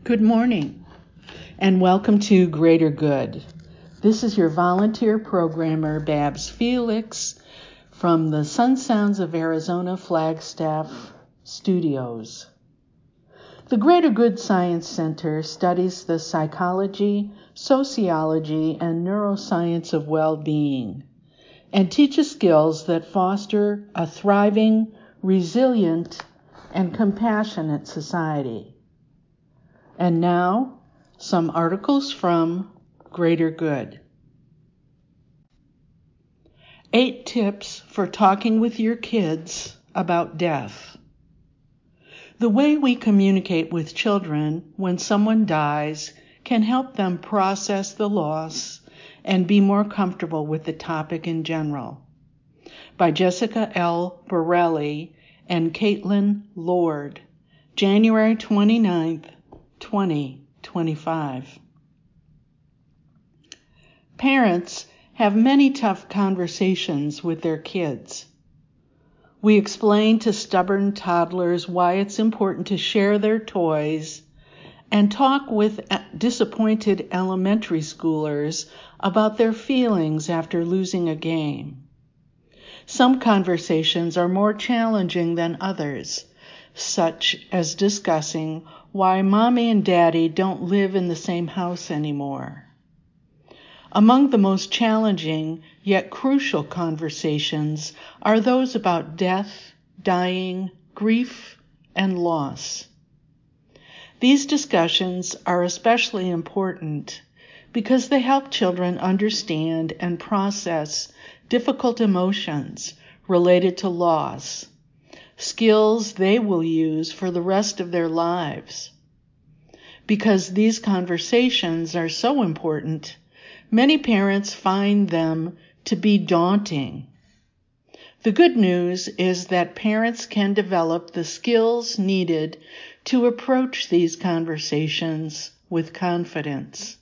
Good morning, and welcome to Greater Good. This is your volunteer programmer, Babs Felix, from the Sun Sounds of Arizona Flagstaff Studios. The Greater Good Science Center studies the psychology, sociology, and neuroscience of well-being, and teaches skills that foster a thriving, resilient, and compassionate society. And now, some articles from Greater Good. 8 tips for talking with your kids about death. The way we communicate with children when someone dies can help them process the loss and be more comfortable with the topic in general. By Jessica L. Borelli and Caitlin Lord, January 29th, 2025. Parents have many tough conversations with their kids. We explain to stubborn toddlers why it's important to share their toys and talk with disappointed elementary schoolers about their feelings after losing a game. Some conversations are more challenging than others, such as discussing why mommy and daddy don't live in the same house anymore. Among the most challenging yet crucial conversations are those about death, dying, grief, and loss. These discussions are especially important because they help children understand and process difficult emotions related to loss, skills they will use for the rest of their lives. Because these conversations are so important, many parents find them to be daunting. The good news is that parents can develop the skills needed to approach these conversations with confidence.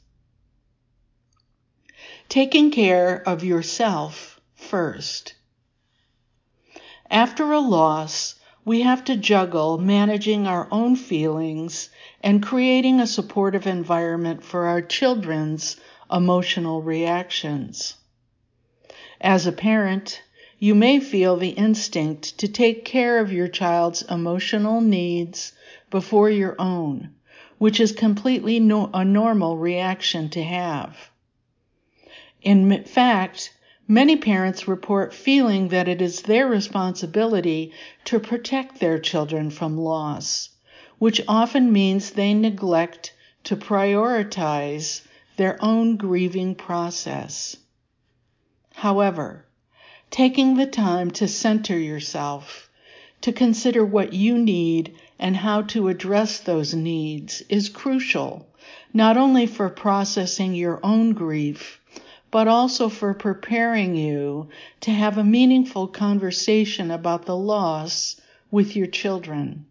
Taking care of yourself first. After a loss, we have to juggle managing our own feelings and creating a supportive environment for our children's emotional reactions. As a parent, you may feel the instinct to take care of your child's emotional needs before your own, which is completely a normal reaction to have. In fact, many parents report feeling that it is their responsibility to protect their children from loss, which often means they neglect to prioritize their own grieving process. However, taking the time to center yourself, to consider what you need and how to address those needs is crucial, not only for processing your own grief, but also for preparing you to have a meaningful conversation about the loss with your children.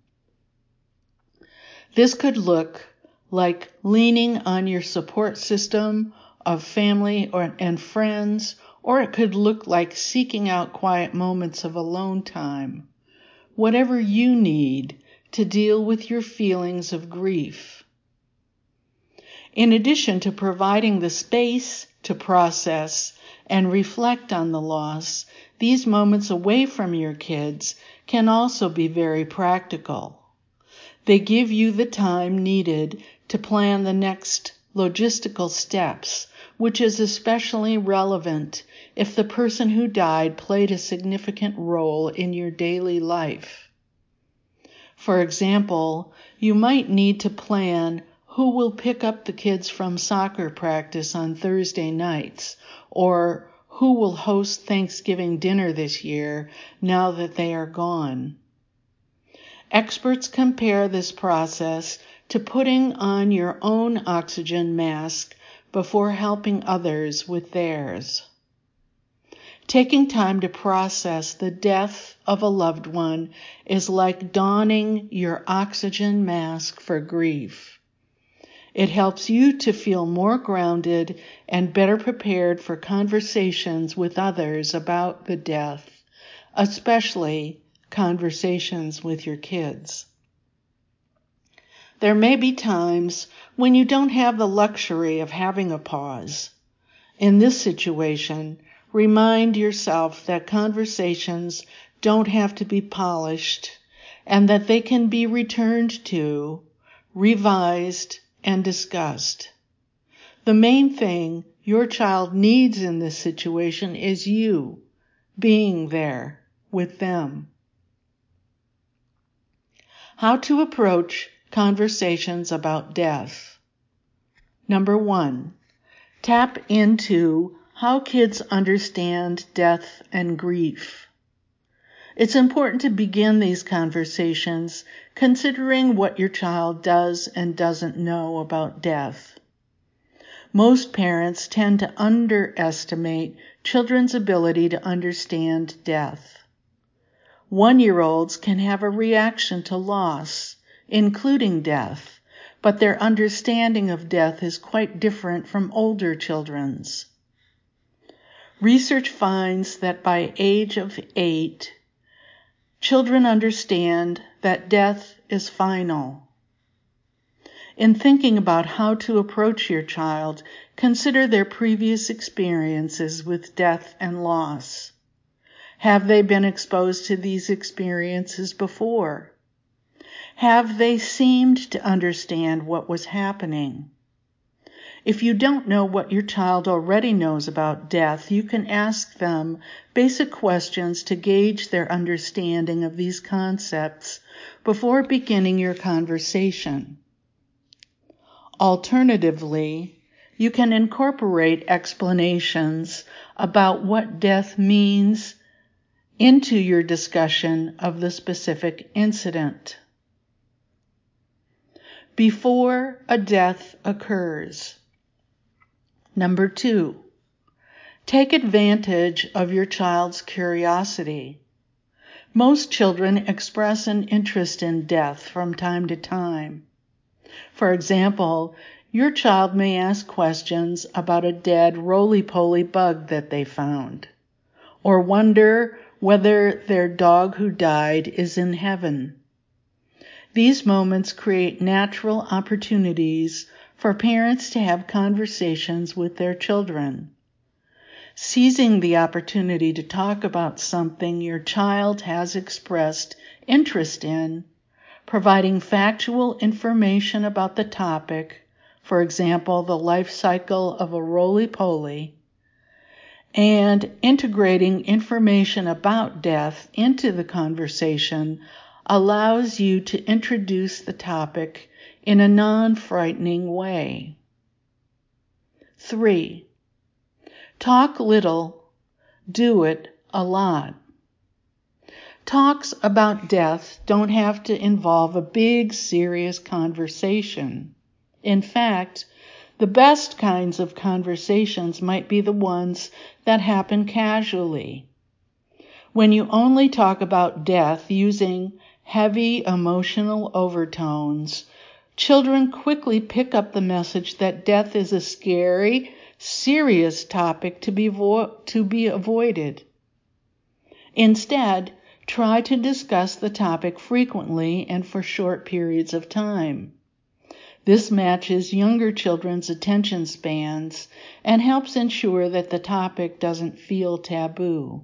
This could look like leaning on your support system of family and friends, or it could look like seeking out quiet moments of alone time. Whatever you need to deal with your feelings of grief. In addition to providing the space to process and reflect on the loss, these moments away from your kids can also be very practical. They give you the time needed to plan the next logistical steps, which is especially relevant if the person who died played a significant role in your daily life. For example, you might need to plan who will pick up the kids from soccer practice on Thursday nights, or who will host Thanksgiving dinner this year now that they are gone. Experts compare this process to putting on your own oxygen mask before helping others with theirs. Taking time to process the death of a loved one is like donning your oxygen mask for grief. It helps you to feel more grounded and better prepared for conversations with others about the death, especially conversations with your kids. There may be times when you don't have the luxury of having a pause. In this situation, remind yourself that conversations don't have to be polished and that they can be returned to, revised, and discussed. The main thing your child needs in this situation is you being there with them. How to approach conversations about death. Number 1, tap into how kids understand death and grief. It's important to begin these conversations considering what your child does and doesn't know about death. Most parents tend to underestimate children's ability to understand death. 1-year-olds can have a reaction to loss, including death, but their understanding of death is quite different from older children's. Research finds that by age of 8, children understand that death is final. In thinking about how to approach your child, consider their previous experiences with death and loss. Have they been exposed to these experiences before? Have they seemed to understand what was happening? If you don't know what your child already knows about death, you can ask them basic questions to gauge their understanding of these concepts before beginning your conversation. Alternatively, you can incorporate explanations about what death means into your discussion of the specific incident. Before a death occurs. Number 2, take advantage of your child's curiosity. Most children express an interest in death from time to time. For example, your child may ask questions about a dead roly-poly bug that they found, or wonder whether their dog who died is in heaven. These moments create natural opportunities for parents to have conversations with their children. Seizing the opportunity to talk about something your child has expressed interest in, providing factual information about the topic, for example, the life cycle of a roly-poly, and integrating information about death into the conversation allows you to introduce the topic in a non-frightening way. 3, talk little, do it a lot. Talks about death don't have to involve a big, serious conversation. In fact, the best kinds of conversations might be the ones that happen casually. When you only talk about death using heavy emotional overtones, children quickly pick up the message that death is a scary, serious topic to be avoided. Instead, try to discuss the topic frequently and for short periods of time. This matches younger children's attention spans and helps ensure that the topic doesn't feel taboo.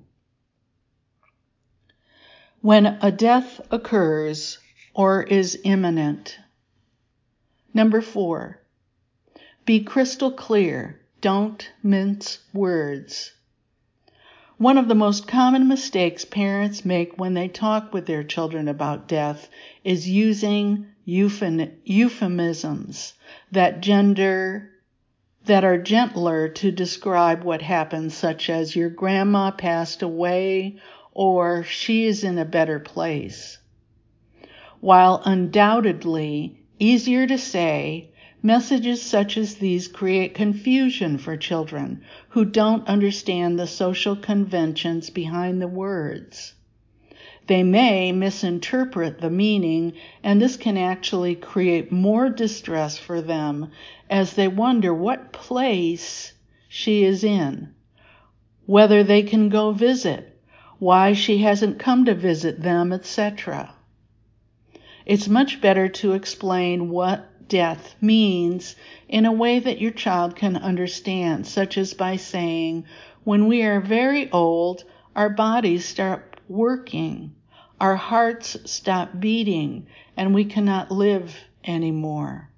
When a death occurs or is imminent. Number 4, be crystal clear. Don't mince words. One of the most common mistakes parents make when they talk with their children about death is using euphemisms that are gentler to describe what happened, such as your grandma passed away or she is in a better place. While undoubtedly easier to say, messages such as these create confusion for children who don't understand the social conventions behind the words. They may misinterpret the meaning, and this can actually create more distress for them as they wonder what place she is in, whether they can go visit, why she hasn't come to visit them, etc. It's much better to explain what death means in a way that your child can understand, such as by saying, when we are very old, our bodies start working, our hearts stop beating, and we cannot live anymore.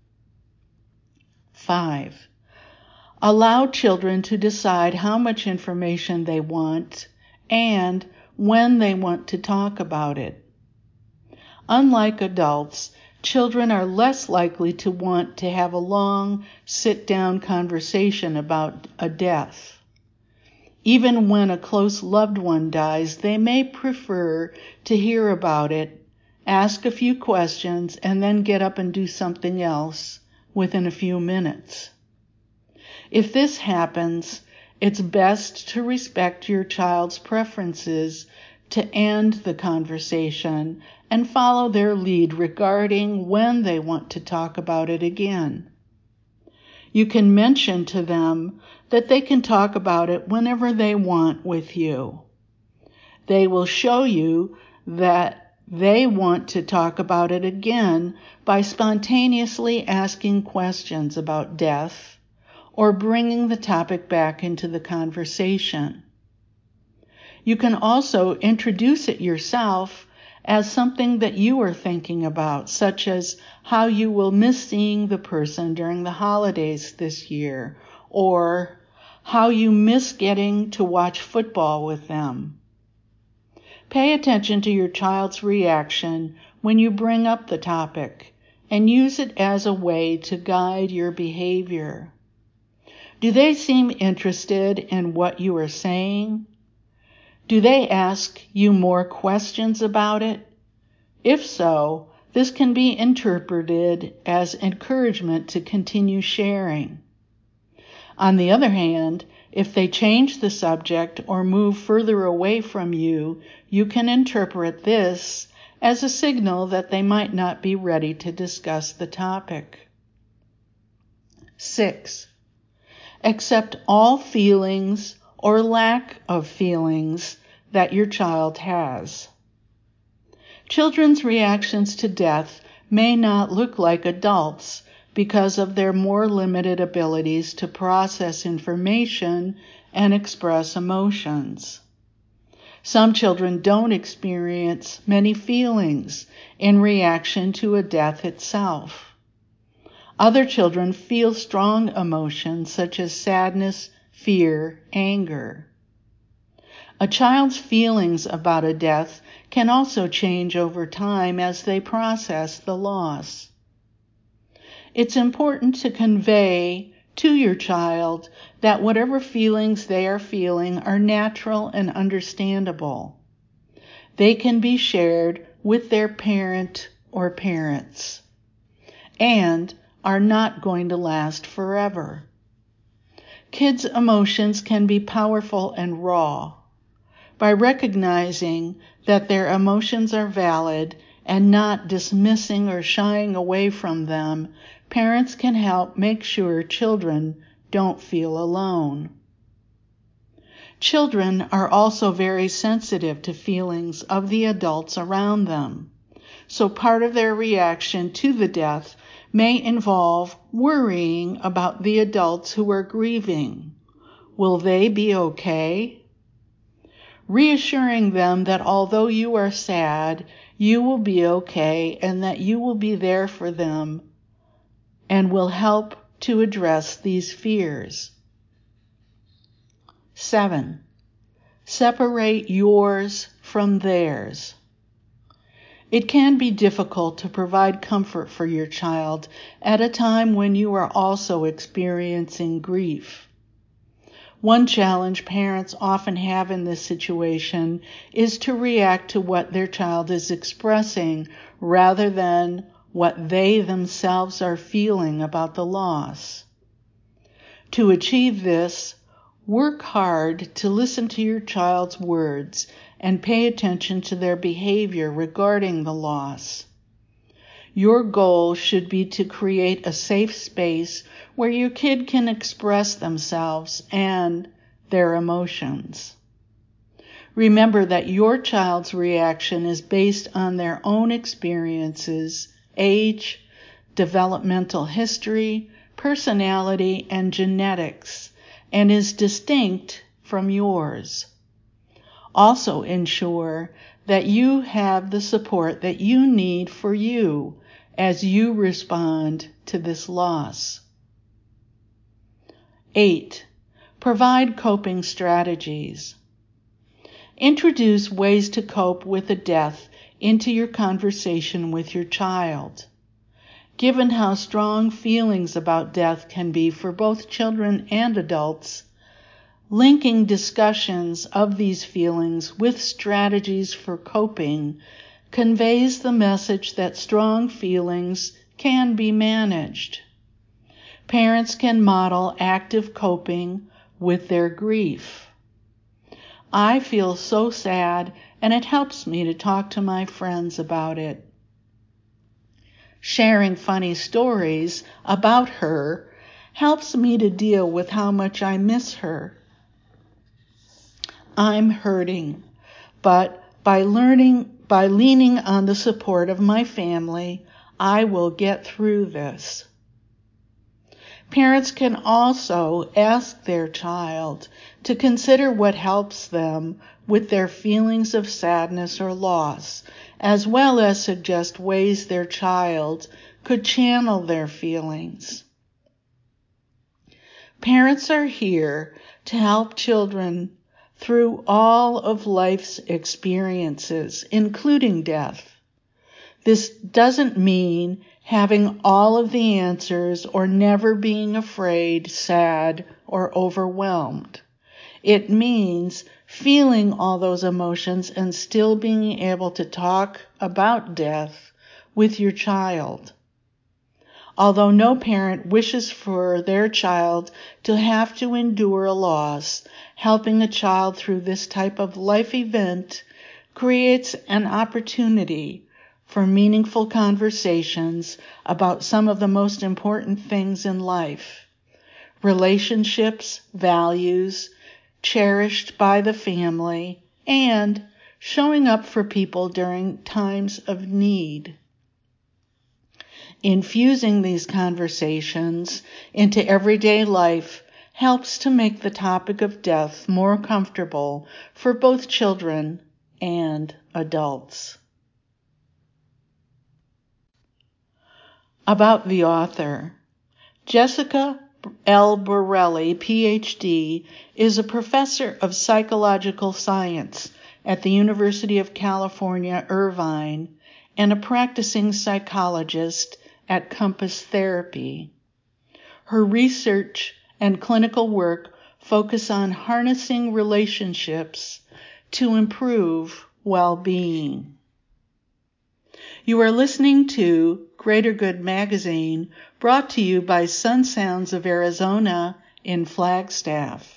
5. Allow children to decide how much information they want and when they want to talk about it. Unlike adults, children are less likely to want to have a long, sit-down conversation about a death. Even when a close loved one dies, they may prefer to hear about it, ask a few questions, and then get up and do something else within a few minutes. If this happens, it's best to respect your child's preferences to end the conversation and follow their lead regarding when they want to talk about it again. You can mention to them that they can talk about it whenever they want with you. They will show you that they want to talk about it again by spontaneously asking questions about death or bringing the topic back into the conversation. You can also introduce it yourself as something that you are thinking about, such as how you will miss seeing the person during the holidays this year, or how you miss getting to watch football with them. Pay attention to your child's reaction when you bring up the topic, and use it as a way to guide your behavior. Do they seem interested in what you are saying? Do they ask you more questions about it? If so, this can be interpreted as encouragement to continue sharing. On the other hand, if they change the subject or move further away from you, you can interpret this as a signal that they might not be ready to discuss the topic. 6. Accept all feelings or lack of feelings that your child has. Children's reactions to death may not look like adults because of their more limited abilities to process information and express emotions. Some children don't experience many feelings in reaction to a death itself. Other children feel strong emotions such as sadness, fear, anger. A child's feelings about a death can also change over time as they process the loss. It's important to convey to your child that whatever feelings they are feeling are natural and understandable. They can be shared with their parent or parents and are not going to last forever. Kids' emotions can be powerful and raw. By recognizing that their emotions are valid and not dismissing or shying away from them, parents can help make sure children don't feel alone. Children are also very sensitive to feelings of the adults around them, so part of their reaction to the death may involve worrying about the adults who are grieving. Will they be okay? Reassuring them that although you are sad, you will be okay and that you will be there for them and will help to address these fears. 7. Separate yours from theirs. It can be difficult to provide comfort for your child at a time when you are also experiencing grief. One challenge parents often have in this situation is to react to what their child is expressing rather than what they themselves are feeling about the loss. To achieve this, work hard to listen to your child's words and pay attention to their behavior regarding the loss. Your goal should be to create a safe space where your kid can express themselves and their emotions. Remember that your child's reaction is based on their own experiences, age, developmental history, personality, and genetics, and is distinct from yours. Also ensure that you have the support that you need for you as you respond to this loss. 8. Provide coping strategies. Introduce ways to cope with a death into your conversation with your child. Given how strong feelings about death can be for both children and adults, linking discussions of these feelings with strategies for coping conveys the message that strong feelings can be managed. Parents can model active coping with their grief. I feel so sad, and it helps me to talk to my friends about it. Sharing funny stories about her helps me to deal with how much I miss her. I'm hurting, but by leaning on the support of my family, I will get through this. Parents can also ask their child to consider what helps them with their feelings of sadness or loss, as well as suggest ways their child could channel their feelings. Parents are here to help children through all of life's experiences, including death. This doesn't mean having all of the answers or never being afraid, sad, or overwhelmed. It means feeling all those emotions and still being able to talk about death with your child. Although no parent wishes for their child to have to endure a loss, helping a child through this type of life event creates an opportunity for meaningful conversations about some of the most important things in life: relationships, values, cherished by the family, and showing up for people during times of need. Infusing these conversations into everyday life helps to make the topic of death more comfortable for both children and adults. About the author. Jessica L. Borelli, Ph.D., is a professor of psychological science at the University of California, Irvine, and a practicing psychologist at Compass Therapy. Her research and clinical work focus on harnessing relationships to improve well-being. You are listening to Greater Good Magazine, brought to you by Sun Sounds of Arizona in Flagstaff.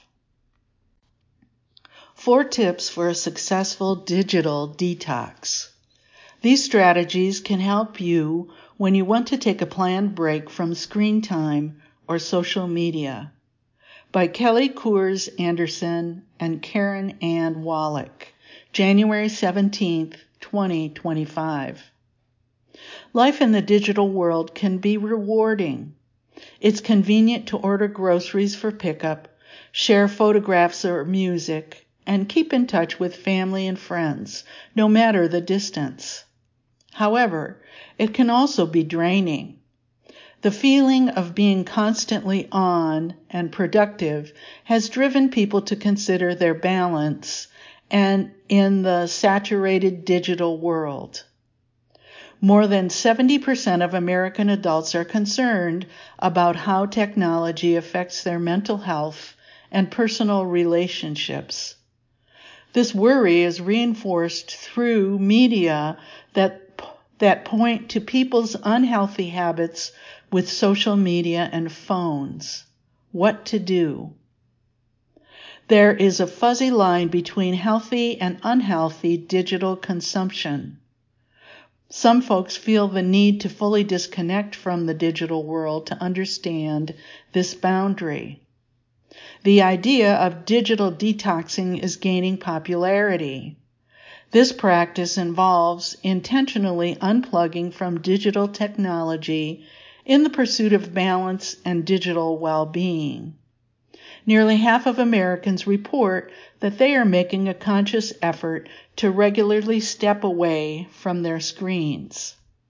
4 tips for a successful digital detox. These strategies can help you when you want to take a planned break from screen time or social media. By Kelly Coors Anderson and Karen Ann Wallach, January 17th, 2025. Life in the digital world can be rewarding. It's convenient to order groceries for pickup, share photographs or music, and keep in touch with family and friends, no matter the distance. However, it can also be draining. The feeling of being constantly on and productive has driven people to consider their balance and in the saturated digital world. More than 70% of American adults are concerned about how technology affects their mental health and personal relationships. This worry is reinforced through media that point to people's unhealthy habits with social media and phones. What to do? There is a fuzzy line between healthy and unhealthy digital consumption. Some folks feel the need to fully disconnect from the digital world to understand this boundary. The idea of digital detoxing is gaining popularity. This practice involves intentionally unplugging from digital technology in the pursuit of balance and digital well-being. Nearly half of Americans report that they are making a conscious effort to regularly step away from their screens.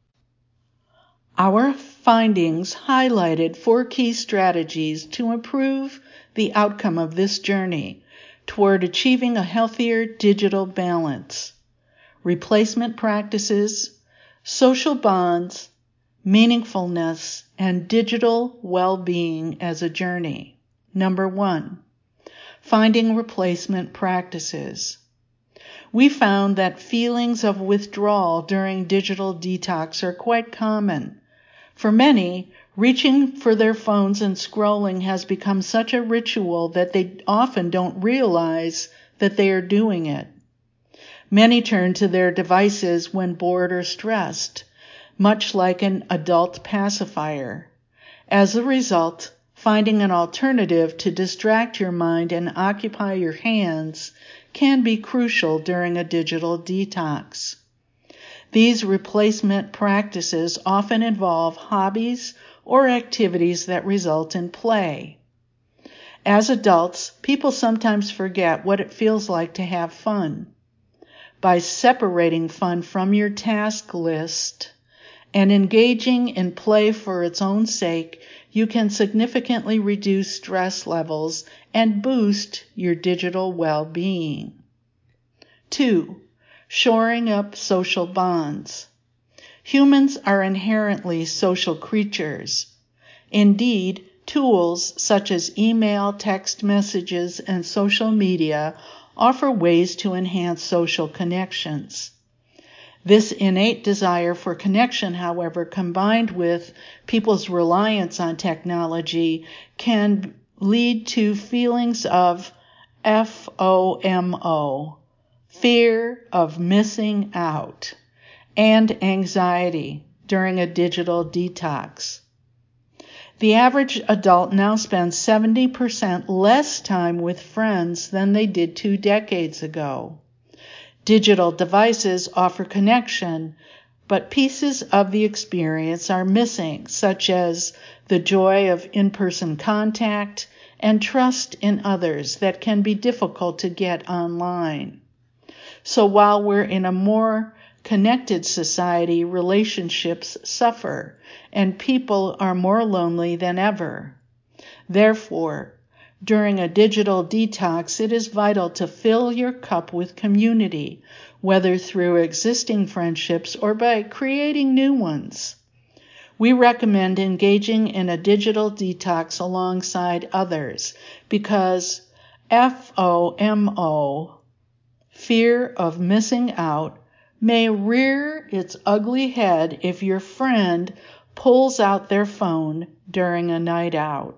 Our findings highlighted 4 key strategies to improve the outcome of this journey toward achieving a healthier digital balance: replacement practices, social bonds, meaningfulness, and digital well-being as a journey. Number 1, finding replacement practices. We found that feelings of withdrawal during digital detox are quite common. For many, reaching for their phones and scrolling has become such a ritual that they often don't realize that they are doing it. Many turn to their devices when bored or stressed, much like an adult pacifier. As a result, finding an alternative to distract your mind and occupy your hands can be crucial during a digital detox. These replacement practices often involve hobbies or activities that result in play. As adults, people sometimes forget what it feels like to have fun. By separating fun from your task list and engaging in play for its own sake, you can significantly reduce stress levels and boost your digital well-being. 2, shoring up social bonds. Humans are inherently social creatures. Indeed, tools such as email, text messages, and social media offer ways to enhance social connections. This innate desire for connection, however, combined with people's reliance on technology, can lead to feelings of FOMO, fear of missing out, and anxiety during a digital detox. The average adult now spends 70% less time with friends than they did 2 decades ago. Digital devices offer connection, but pieces of the experience are missing, such as the joy of in-person contact and trust in others that can be difficult to get online. So while we're in a more connected society, relationships suffer, and people are more lonely than ever. Therefore, during a digital detox, it is vital to fill your cup with community, whether through existing friendships or by creating new ones. We recommend engaging in a digital detox alongside others because FOMO, fear of missing out, may rear its ugly head if your friend pulls out their phone during a night out.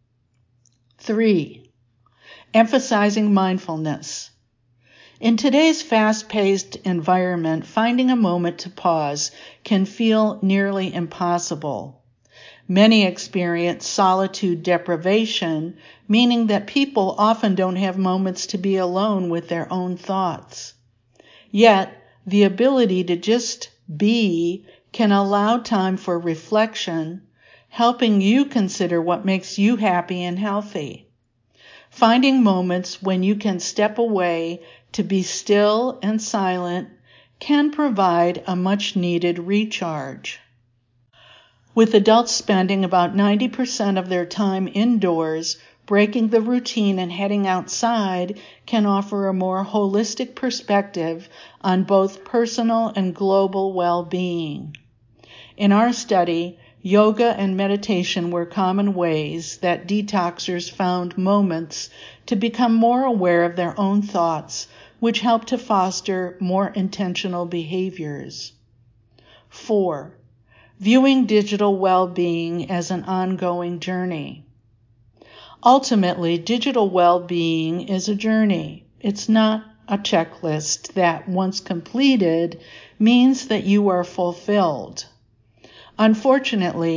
3, emphasizing mindfulness. In today's fast-paced environment, finding a moment to pause can feel nearly impossible. Many experience solitude deprivation, meaning that people often don't have moments to be alone with their own thoughts. Yet, the ability to just be can allow time for reflection, helping you consider what makes you happy and healthy. Finding moments when you can step away to be still and silent can provide a much-needed recharge. With adults spending about 90% of their time indoors, breaking the routine and heading outside can offer a more holistic perspective on both personal and global well-being. In our study, yoga and meditation were common ways that detoxers found moments to become more aware of their own thoughts, which helped to foster more intentional behaviors. 4, viewing digital well-being as an ongoing journey. Ultimately, digital well-being is a journey. It's not a checklist that, once completed, means that you are fulfilled. Unfortunately,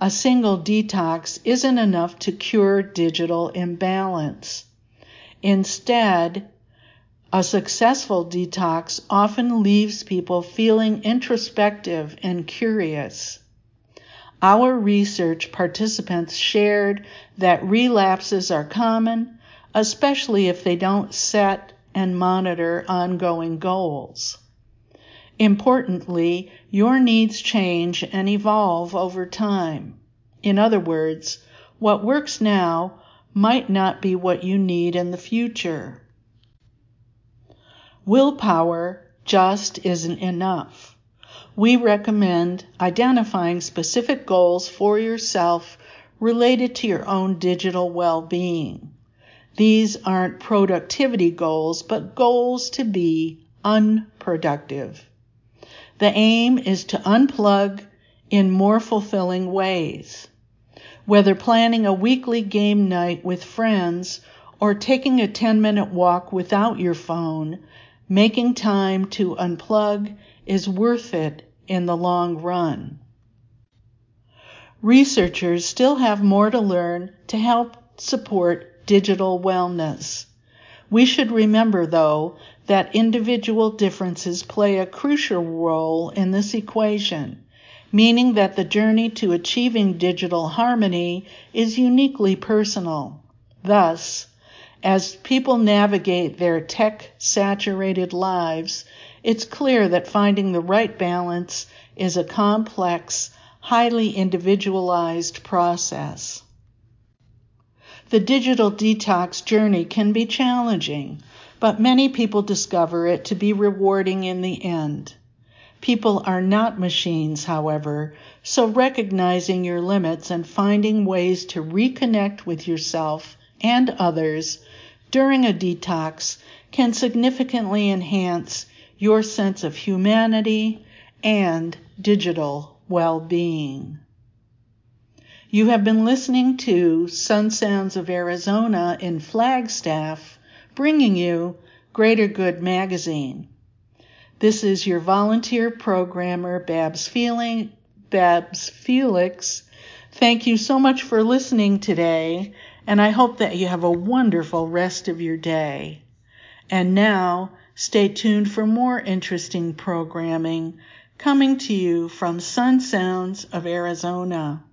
A single detox isn't enough to cure digital imbalance. Instead, a successful detox often leaves people feeling introspective and curious. Our research participants shared that relapses are common, especially if they don't set and monitor ongoing goals. Importantly, your needs change and evolve over time. In other words, what works now might not be what you need in the future. Willpower just isn't enough. We recommend identifying specific goals for yourself related to your own digital well-being. These aren't productivity goals, but goals to be unproductive. The aim is to unplug in more fulfilling ways. Whether planning a weekly game night with friends or taking a 10-minute walk without your phone, making time to unplug is worth it in the long run. Researchers still have more to learn to help support digital wellness. We should remember, though, that individual differences play a crucial role in this equation, meaning that the journey to achieving digital harmony is uniquely personal. Thus, as people navigate their tech-saturated lives, it's clear that finding the right balance is a complex, highly individualized process. The digital detox journey can be challenging, but many people discover it to be rewarding in the end. People are not machines, however, so recognizing your limits and finding ways to reconnect with yourself and others during a detox can significantly enhance your sense of humanity and digital well-being. You have been listening to Sun Sounds of Arizona in Flagstaff, bringing you Greater Good Magazine. This is your volunteer programmer, Babs Felix. Thank you so much for listening today, and I hope that you have a wonderful rest of your day. And now, stay tuned for more interesting programming coming to you from Sun Sounds of Arizona.